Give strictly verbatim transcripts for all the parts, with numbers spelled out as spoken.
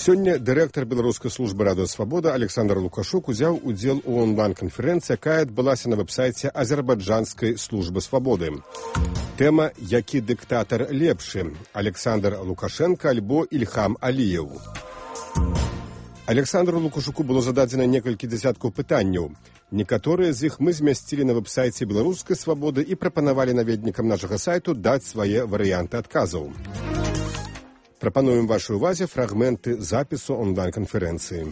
Сёння дырэктар беларускай службы радыёсвабода Александр Лукашук узяў удзел у онлайн-канферэнцыі, якая адбылася на вэб-сайце азербайджанскай службы свабоды. Тэма «Які дыктатар лепшы? Александр Лукашенко альбо Ільхам Аліеў». Александру Лукашуку было зададзена некалькі дзясяткаў пытанняў. Некаторыя з іх мы змясцілі на вэб-сайце беларускай свабоды і прапанавалі наведнікам нашага сайту даць свае варыянты адказаў. Прапануем вашай увазе фрагменты запісу онлайн-канферэнцыі.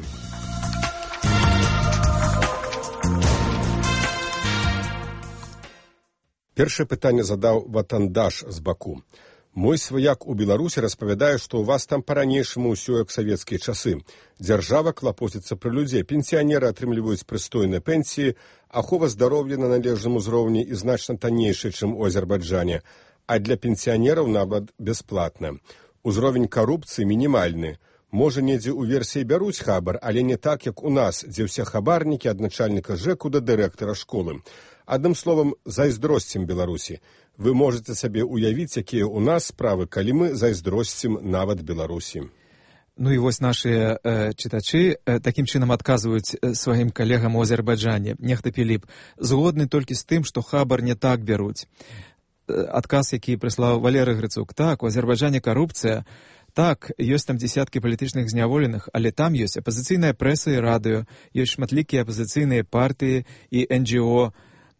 Першае пытанне задаў Ватандаш з Баку. Мой сваяк у Беларусі распавядае, што ў вас там па-ранейшаму ўсё як савецкія часы. Дзяржава клапоціцца пра людзей, пенсіянеры атрымліваюць прыстойныя пенсіі, ахова здароўя на належным узроўні і значна таннейшая, чым у Азербайджане, а для пенсіянераў нават бясплатна. Узровень карупцыі мінімальны. Можа, недзе ў версіі бяруць хабар, але не так, як у нас, дзе ўсе хабарнікі ад начальніка ЖЭКу да дырэктара школы. Адным словам, зайздросцім Беларусі. Вы можаце сабе ўявіць, якія ў нас справы, калі мы зайздросцім нават Беларусі. Ну і вось нашыя э, чытачы э, такім чынам адказваюць э, сваім калегам у Азербайджане. Нехта Піліп згодны толькі з тым, што хабар не так бяруць. Адказ, які прыслаў Валерый Грыцук. Так, у Азербайджане карупцыя. Так, ёсць там дзесяткі палітычных зняволеных, але там ёсць апазіцыйная прэса і радыё, ёсць шматлікія апазіцыйныя партыі і эн джі о.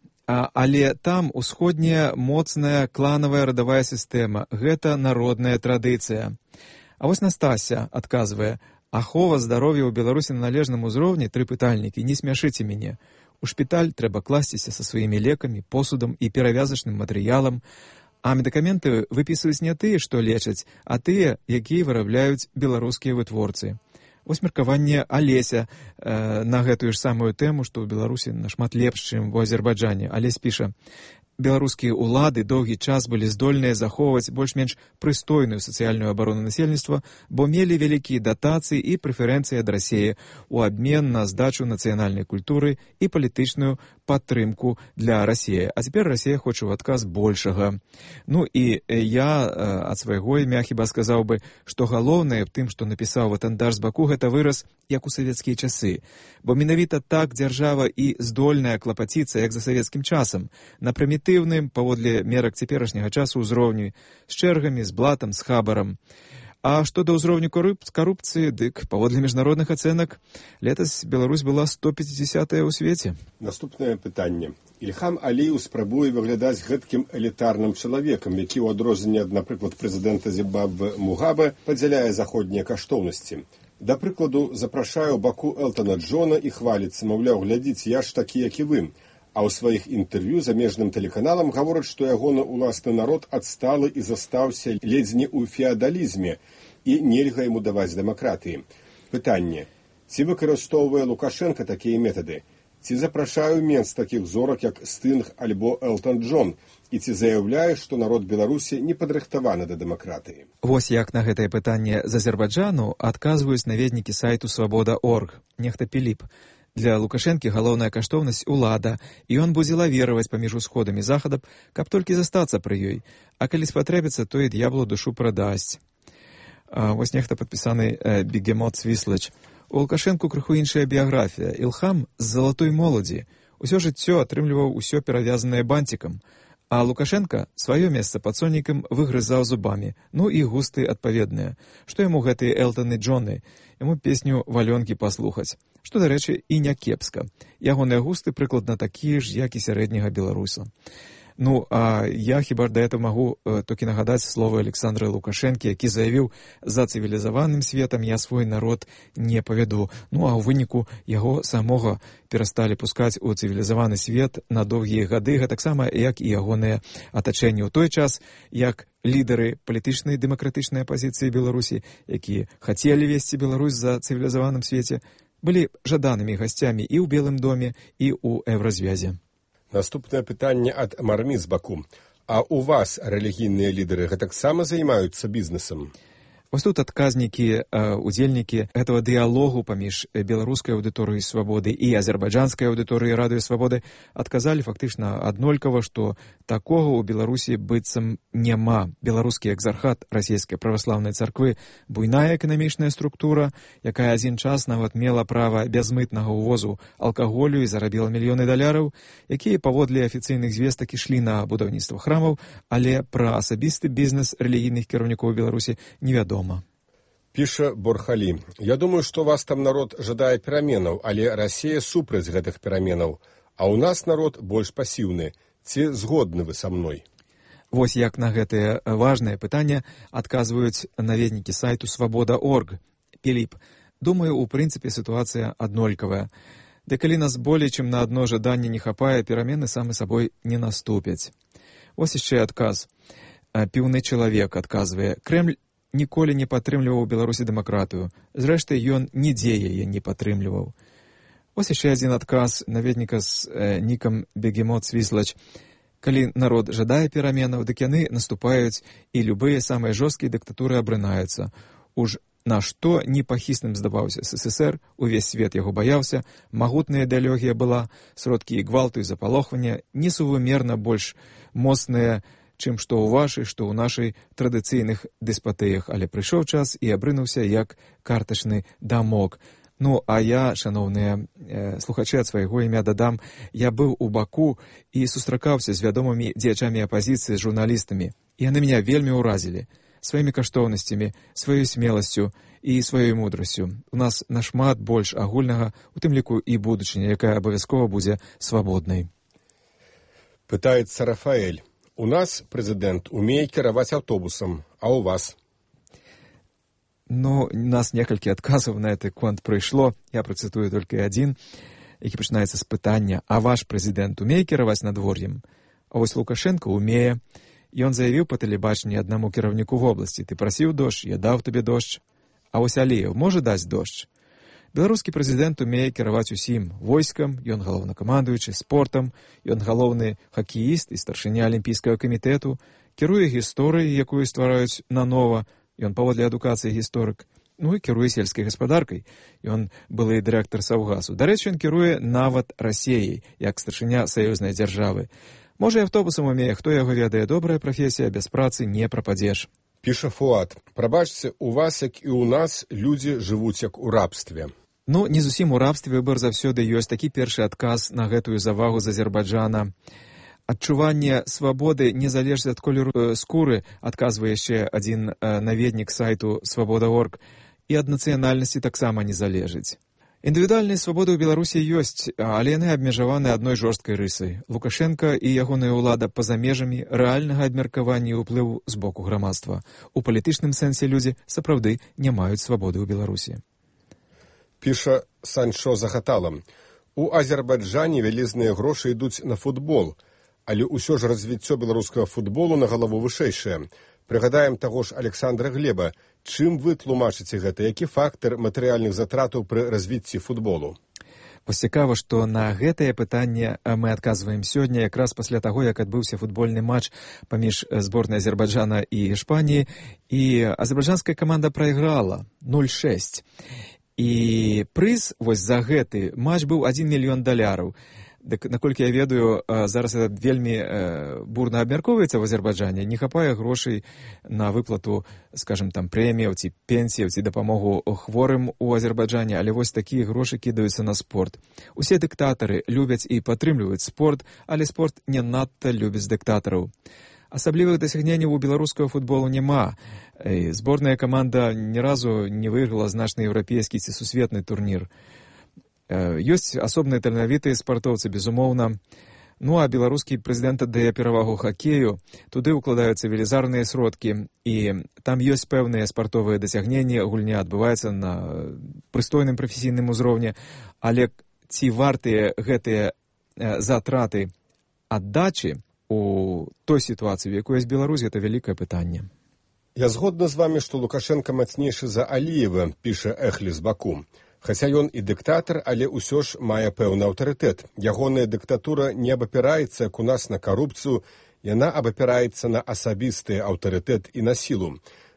А, але там усходняя моцная кланавая радавая сістэма. Гэта народная традыцыя. А вось Настася адказвае: ахова здароўя ў Беларусі на належным узроўні, тры пытальнікі, не смяшыце мяне. У шпіталь трэба класціся са сваімі лекамі, посудам і перавязачным матэрыялам, а медыкаменты выпісваюць не тыя, што лечаць, а тыя, якія вырабляюць беларускія вытворцы. Вось меркаванне Алеся э, на гэтую ж самую тэму, што ў Беларусі нашмат лепш, чым у Азербайджане. Алесь піша: беларускія ўлады доўгі час былі здольныя захоўваць больш-менш прыстойную сацыяльную абарону насельніцтва, бо мелі вялікія датацыі і прэферэнцыі ад Расіі у абмен на здачу нацыянальнай культуры і палітычную падтрымку для Расіі. А цяпер Расія хоча ў адказ большага. Ну і я ад свайго імя хіба сказаў бы, што галоўнае в тым, што напісаў Ватандаш з Баку, гэта выраз як у савецкія часы. Бо менавіта так дзяржава і здольная клапаціцца, як за савецкім часам, на прымітыўным, паводле мерак цяперашняга часу ўзроўню, з чэргамі, з блатам, з хабарам. А што да ўзроўню карупцыі, дык, паводле міжнародных ацэнак, летась Беларусь была сто пяцідзясятая ў свеце. Наступнае пытанне. Ільхам Аліеў спрабуе выглядаць гэткім элітарным чалавекам, які ў адрозненне ад, напрыклад, прэзідэнта Зімбабве Мугабе падзяляе заходнія каштоўнасці. Да прыкладу, запрашае ў Баку Элтона Джона і хваліцца, маўляў, глядзіце, я ж такі, як і вы. А ў сваіх інтэрв'ю замежным тэлеканалам гавораць, што ягоны ўласны народ адсталы і застаўся ледзь не ў феадалізме і нельга яму даваць дэмакратыі. Пытанне. Ці выкарыстоўвае Лукашенко такія метады? Ці запрашае ў Менск такіх зорак, як Стынг альбо Элтон Джон? І ці заяўляе, што народ Беларусі не падрыхтаваны да дэмакратыі? Вось як на гэтае пытанне з Азербайджану адказваюць наведнікі сайту свабода точка орг. Нехта Піліп. Для Лукашэнкі галоўная каштоўнасць улада, і ён будзе лавіраваць паміж усходам і захадам, каб толькі застацца пры ёй. А калі спатрэбіцца, то і д'яблу душу прадасць. А, вось нехта падпісаны э, Бігемот Свіслач. У Лукашэнку крыху іншая біяграфія. Ілхам з залатой моладзі. Усё жыццё атрымліваў усё перавязанае бантикам. А Лукашенко сваё месца пад сонікам выгрызаў зубамі. Ну і густы адпаведныя. Што яму гэтыя Элтоны Джоны? Яму песню «Валёнкі» паслухаць. Што, дарэчы, і не кепска. Ягоныя густы прыкладна такія ж, як і сярэдняга беларуса. Ну, а я хіба ж да этого магу э, толькі нагадаць словы Александра Лукашэнкі, які заявіў: за цывілізаваным светам я свой народ не павяду. Ну, а ў выніку яго самога перасталі пускаць у цывілізаваны свет на доўгія гады, гэтаксама, як і ягоныя атачэнні ў той час, як лідары палітычнай дэмакратычнай апазіцыі Беларусі, якія хацелі весці Беларусь за цывілізаваным свеце, былі жаданымі гасцямі і ў Белым доме, і ў Еўразвязе. Наступнае пытанне ад Мармі з Баку. А у вас рэлігійныя лідары гэтаксама займаюцца бізнесам? Вось тут адказнікі, удзельнікі гэтага дыялогу паміж беларускай аўдыторыяй свабоды і азербайджанскай аўдыторыяй радыё свабоды адказалі фактычна аднолькава, што такога ў Беларусі быццам няма. Беларускі экзархат расійскай праваслаўнай царквы буйная эканамічная структура, якая адзін час нават мела права бязмытнага ўвозу алкаголю і зарабіла мільёны даляраў, якія паводле афіцыйных звестак ішлі на будаўніцтва храмаў, але пра асабісты бізнес рэлігійных кіраўнікоў Беларусі невядома. Піша Борхалі. Я думаю, што вас там народ жадае пераменаў, але Расія супраць гэтых пераменаў, а ў нас народ больш пасіўны. Ці згодны вы са мной? Вось як на гэтае важнае пытанне адказваюць наведнікі сайту свабода точка орг. Піліп, думаю, у прынцыпе сітуацыя аднолькавая. Ды калі нас болей, чым на адно жаданне не хапае, перамены самы сабой не наступяць. Вось яшчэ адказ. Піўны чалавек адказвае. Крэмль ніколі не падтрымліваў у Беларусі дэмакратыю. Зрэшты, ён нідзе яе не падтрымліваў. Вось яшчэ адзін адказ наведніка з э, нікам Бегемот Свіслач. Калі народ жадае пераменаў, дык яны наступаюць, і любыя самыя жорсткія дыктатуры абрынаюцца. Уж на што непахісным здаваўся СССР, увесь свет яго баяўся, магутная ідэалогія была, сродкі і гвалту і запалохвання несувымерна больш моцныя, чым што ў вашай, што ў нашай традыцыйных дэспатыях, але прыйшоў час і абрынуўся як картачны дамок. Ну, а я, шаноўныя э, слухачы, ад свайго імя дадам, я быў у Баку і сустракаўся з вядомымі дзеячамі апазіцыі, з журналістамі. І яны мяне вельмі ўразілі сваімі каштоўнасцямі, сваёй смеласцю і сваёй мудрасцю. У нас нашмат больш агульнага, у тым ліку і будучыня, якая абавязкова будзе свабоднай. Пытаецца Рафаэль. У нас прэзідэнт умее кіраваць аўтобусам, а ў вас? Ну, у нас некалькі адказаў на гэты конт прыйшло. Я працытую толькі адзін, які пачынаецца з пытання: а ваш прэзідэнт умее кіраваць надвор'ем? А вось Лукашенко умее. Ён заявіў па тэлебачанні аднаму кіраўніку вобласці: ты прасіў дождж, я даў табе дождж. А вось Аліеў можа даць дождж? Беларускі прэзідэнт умее кіраваць усім: войскам, ён галоўнакамандуючы, спортам, ён галоўны хакеіст і старшыня алімпійскага камітэту, кіруе гісторыяй, якую ствараюць нанова, ён паводле адукацыі гісторык, ну і кіруе сельскай гаспадаркай, ён былы дырэктар Саўгасу. Дарэчы, ён кіруе нават Расіяй, як старшыня саюзнай дзяржавы. Можа, і аўтобусам умее, хто яго ведае, добрая прафесія, без працы не прападзеш. Піша Фуат. Прабачце, у вас, як і ў нас, людзі жывуць як у рабстве. Ну, не зусім у рабстве, выбар заўсёды ёсць. Такі першы адказ на гэтую завагу з Азербайджана. Адчуванне свабоды не залежыць ад колеру скуры, адказвае яшчэ адзін наведнік сайту свабода точка орг, і ад нацыянальнасці таксама не залежыць. Індывідуальныя свабоды ў Беларусі ёсць, але яны абмежаваны адной жорсткай рысай. Лукашенка і ягоная ўлада па-за межамі рэальнага абмеркавання і ўплыву з боку грамадства. У палітычным сэнсе людзі сапраўды не маюць свабоды ў Беларусі. Піша Санчо Захаталам. У Азербайджане вялізныя грошы ідуць на футбол, але ўсё ж развіццё беларускага футболу на галаву вышэйшае. Прыгадаем таго ж Александра Глеба. Чым вы тлумачыце гэта? Які фактар матэрыяльных затратаў пры развіцці футболу? Вось цікава, што на гэтае пытанне мы адказваем сёння, якраз пасля таго, як адбыўся футбольны матч паміж зборнай Азербайджана і Іспаніі, і азербайджанская каманда прайграла нуль шэсць. І прыз вось за гэты матч быў адзін мільён даляраў. Дык, наколькі я ведаю, зараз это вельмі бурна абмяркоўваецца в Азербайджане, не хапае грошай на выплату, скажем, там, прэміяў ці пенсіяў ці дапамогу хворым у Азербайджане, але вось такія грошы кідаюцца на спорт. Усе дыктатары любяць і падтрымліваюць спорт, але спорт не надта любіць дыктатараў. Асаблівых дасягненняў у беларускага футболу няма. Зборная каманда ні разу не выйграла значны еўрапейскі ці сусветны турнір. Ёсць асобныя таленавітыя спартоўцы, безумоўна. Ну, а беларускі прэзідэнт аддае перавагу хакею. Туды ўкладаюцца велізарныя сродкі, і там ёсць пэўныя спартовыя дасягненні, гульня адбываецца на прыстойным прафесійным узроўні, але ці вартыя гэтыя затраты аддачы у той сітуацыі, в якой ёсць Беларусь, гэта вялікае пытанне. Я згодна з вамі, што Лукашенка мацнейшы за Аліева, піша Эхлі з Баку. Хаця ён і дыктатар, але ўсё ж мае пэўны аўтарытэт. Ягоная дыктатура не абапіраецца, як у нас, на карупцыю, яна абапіраецца на асабісты аўтарытэт і на сілу.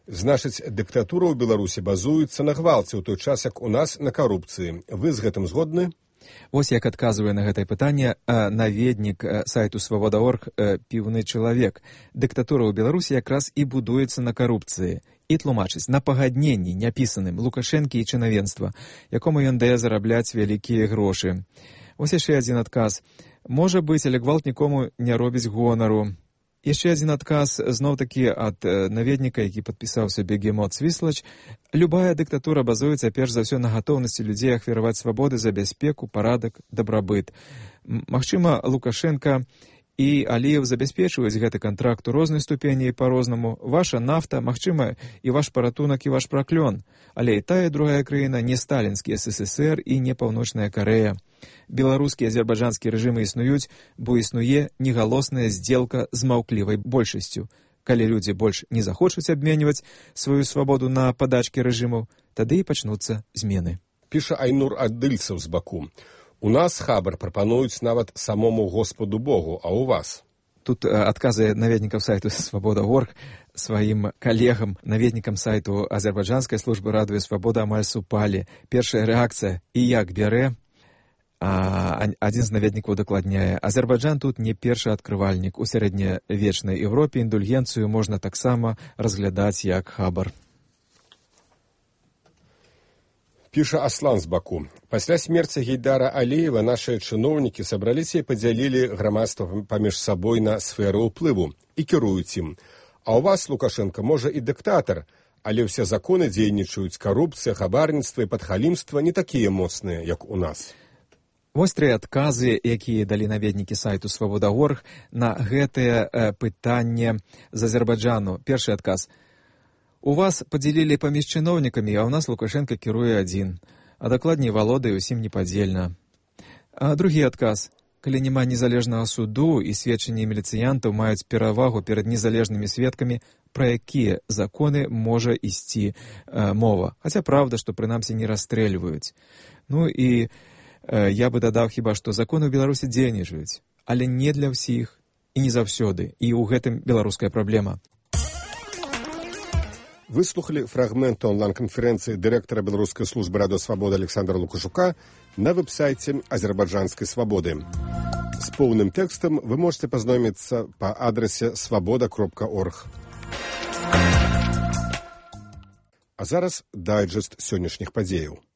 Значыць, дыктатура ў Беларусі базуецца на гвалце, ў той час, як у нас на карупцыі. Вы з гэтым згодны? Вось як адказвае на гэтае пытанне наведнік сайту свабода точка орг «Піўны чалавек». Дыктатура ў Беларусі якраз і будуецца на карупцыі. І тлумачыць, на пагадненні няпісаным Лукашэнкі і чынавенства, якому ён дае зарабляць вялікія грошы. Вось яшчэ адзін адказ. Можа быць, але гвалт нікому не робіць гонару. Яшчэ адзін адказ, зноў-такі ад наведніка, які падпісаўся Бегемот Свіслач. Любая дыктатура базуецца перш за ўсё на гатоўнасці людзей ахвяраваць свабоды за бяспеку, парадак, дабрабыт. Магчыма, Лукашенка і Аліеў забяспечваюць гэты кантракт у рознай ступені і па-рознаму. Ваша нафта, магчыма, і ваш паратунак, і ваш праклён. Але і тая, і другая краіна не сталінскі эс эс эс эр і не Паўночная Карэя. Беларускі і азербайджанскі рэжымы існуюць, бо існуе негалосная здзелка з маўклівай большасцю. Калі людзі больш не захочуць абменьваць сваю свабоду на падачкі рэжымаў, тады і пачнуцца змены. Піша Айнур Адыльцаў з Баку. У нас хабар прапануюць нават самому Господу Богу, а у вас? Тут адказы наведнікаў сайту свабода точка орг сваім калегам, наведнікам сайту азербайджанскай службы радыё «Свабода» амаль супалі. Першая рэакцыя «І як бярэ?» А адзін з наведнікаў дакладняе, Азербайджан тут не першы адкрывальнік. У сярэднявечнай Еўропе індульгенцыю можна таксама разглядаць як хабар. Піша Аслан з Баку. Пасля смерці Гейдара Аліева нашыя чыноўнікі сабраліся і падзялілі грамадства паміж сабой на сферу ўплыву і кіруюць ім. А ў вас, Лукашенко, можа і дыктатар, але ўсе законы дзейнічаюць, карупцыя, хабарніцтва і падхалімства не такія моцныя, як у нас. Вось тры адказы, якія далі наведнікі сайту свабода точка орг на гэтае э, пытанне з Азербайджану. Першы адказ. У вас падзялілі паміж чыноўнікамі, а ў нас Лукашенко кіруе адзін, а дакладней валодае ўсім непадзельна. А другі адказ. Калі няма незалежнага суду і сведчанні міліцыянтаў маюць перавагу перад незалежнымі сведкамі, пра якія законы можа ісці э, мова. Хаця праўда, што прынамсі не расстрэльваюць. Ну і э, я бы дадаў хіба, што законы ў Беларусі дзейнічаюць, але не для ўсіх і не заўсёды. І ў гэтым беларуская праблема. Выслухалі фрагмент онлайн-канферэнцыі дырэктара беларускай службы радыё «Свабода» Александра Лукашука на вэб-сайце азербайджанскай свабоды. З поўным тэкстам вы можете пазнаёміцца па адрасе свабода кропка орг. А зараз дайджэст сённяшніх падзеяў.